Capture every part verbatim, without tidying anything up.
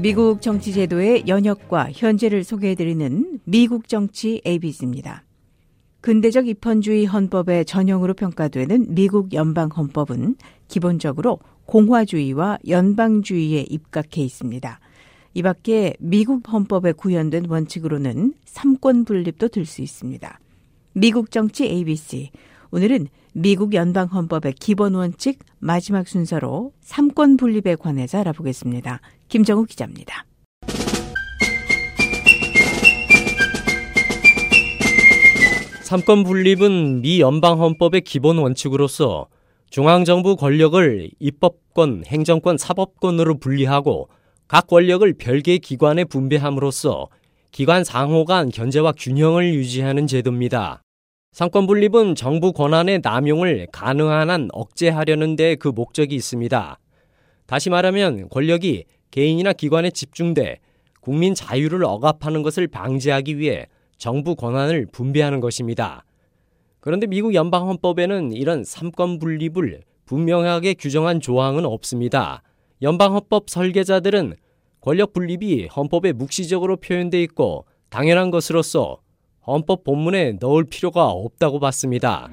미국 정치 제도의 연역과 현재를 소개해드리는 미국 정치 에이비씨입니다. 근대적 입헌주의 헌법의 전형으로 평가되는 미국 연방헌법은 기본적으로 공화주의와 연방주의에 입각해 있습니다. 이 밖에 미국 헌법에 구현된 원칙으로는 삼권 분립도 들 수 있습니다. 미국 정치 에이비씨, 오늘은 미국 연방헌법의 기본 원칙 마지막 순서로 삼권 분립에 관해서 알아보겠습니다. 김정우 기자입니다. 삼권 분립은 미 연방헌법의 기본 원칙으로서 중앙정부 권력을 입법권, 행정권, 사법권으로 분리하고 각 권력을 별개의 기관에 분배함으로써 기관 상호 간 견제와 균형을 유지하는 제도입니다. 삼권 분립은 정부 권한의 남용을 가능한 한 억제하려는 데 그 목적이 있습니다. 다시 말하면 권력이 개인이나 기관에 집중돼 국민 자유를 억압하는 것을 방지하기 위해 정부 권한을 분배하는 것입니다. 그런데 미국 연방헌법에는 이런 삼권 분립을 분명하게 규정한 조항은 없습니다. 연방헌법 설계자들은 권력 분립이 헌법에 묵시적으로 표현되어 있고 당연한 것으로서 헌법 본문에 넣을 필요가 없다고 봤습니다.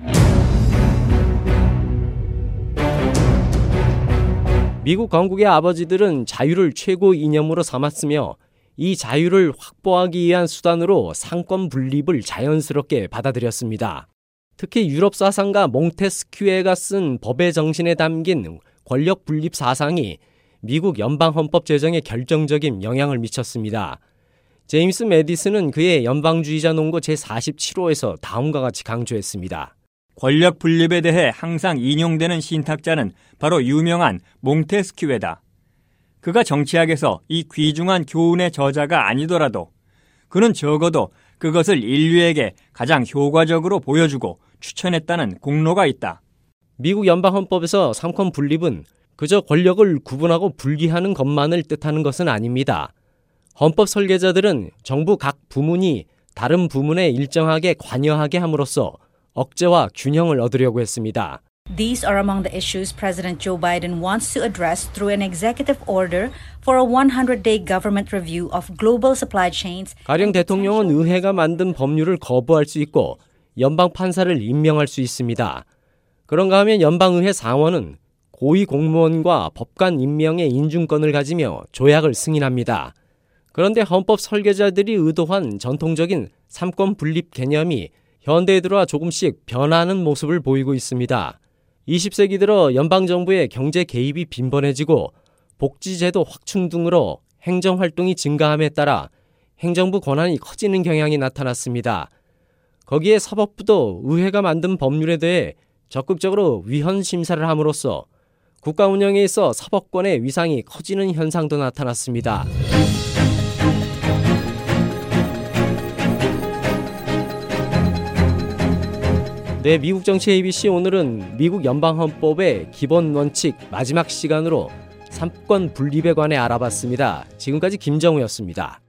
미국 건국의 아버지들은 자유를 최고 이념으로 삼았으며 이 자유를 확보하기 위한 수단으로 상권 분립을 자연스럽게 받아들였습니다. 특히 유럽 사상가 몽테스큐에가 쓴 법의 정신에 담긴 권력 분립 사상이 미국 연방헌법 제정에 결정적인 영향을 미쳤습니다. 제임스 매디슨은 그의 연방주의자 논고 제사십칠 호에서 다음과 같이 강조했습니다. 권력 분립에 대해 항상 인용되는 신탁자는 바로 유명한 몽테스큐에다. 그가 정치학에서 이 귀중한 교훈의 저자가 아니더라도 그는 적어도 그것을 인류에게 가장 효과적으로 보여주고 추천했다는 공로가 있다. 미국 연방헌법에서 삼권 분립은 그저 권력을 구분하고 분리하는 것만을 뜻하는 것은 아닙니다. 헌법 설계자들은 정부 각 부문이 다른 부문에 일정하게 관여하게 함으로써 억제와 균형을 얻으려고 했습니다. These are among the issues President Joe Biden wants to address through an executive order for a hundred day government review of global supply chains. 가령 대통령은 의회가 만든 법률을 거부할 수 있고 연방 판사를 임명할 수 있습니다. 그런가 하면 연방의회 상원은 고위 공무원과 법관 임명의 인준권을 가지며 조약을 승인합니다. 그런데 헌법 설계자들이 의도한 전통적인 삼권 분립 개념이 현대에 들어와 조금씩 변하는 모습을 보이고 있습니다. 이십 세기 들어 연방정부의 경제 개입이 빈번해지고 복지제도 확충 등으로 행정활동이 증가함에 따라 행정부 권한이 커지는 경향이 나타났습니다. 거기에 사법부도 의회가 만든 법률에 대해 적극적으로 위헌 심사를 함으로써 국가 운영에 있어 사법권의 위상이 커지는 현상도 나타났습니다. 네, 미국 정치 에이비씨 오늘은 미국 연방헌법의 기본 원칙 마지막 시간으로 삼권 분립에 관해 알아봤습니다. 지금까지 김정우였습니다.